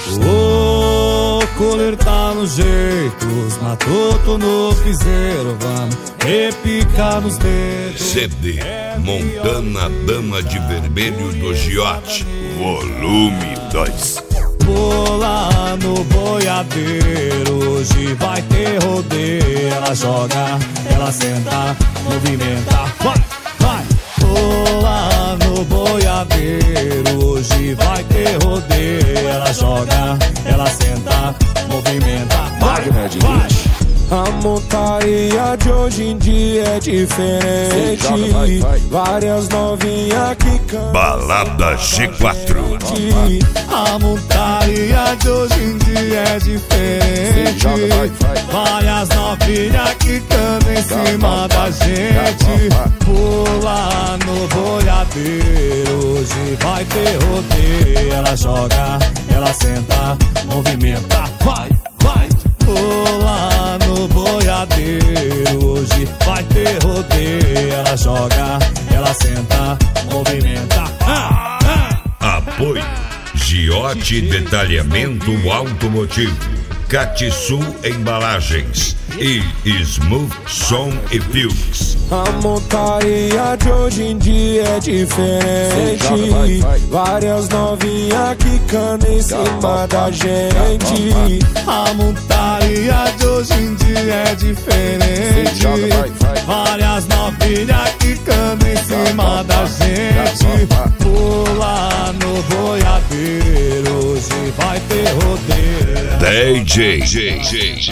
O coleiro tá nos jeitos, matuto no piseiro, vamos repicar nos dedos. CD Montana Dama de Vermelho do Giote, volume 2. Vou lá no boiadeiro, hoje vai ter rodeio. Ela joga, ela senta, movimenta, vai, vai. Vou lá no boiadeiro, hoje vai ter rodeio. Ela joga, ela senta, movimenta, vai, vai. A montaria de hoje em dia é diferente. Várias novinhas que cantam. Balada G4. A montaria de hoje em dia é diferente. Várias novinhas que cantam em cima da gente. Pula no boiadeiro, hoje vai ter rodeio. Ela joga, ela senta, movimenta, vai, vai. Pula no boiadeiro, hoje vai ter rodeio. Ela joga, ela senta, movimenta. Apoio Giote Detalhamento Automotivo, Catiçu Embalagens e Smooth Som e Filmes. A montaria de hoje em dia é diferente. Várias novinhas que cantam em cima da gente. A montaria de hoje em dia é diferente. Várias novinhas que cantam em cima da gente. Pula no boiadeiro, hoje vai ter rodeio. DJ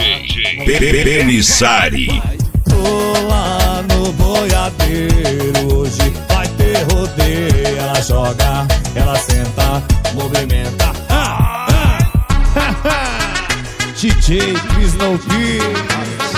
Belissari. Pula no boiadeiro, hoje vai ter rodeio. Ela joga, ela senta, movimenta. DJ Snow Kids.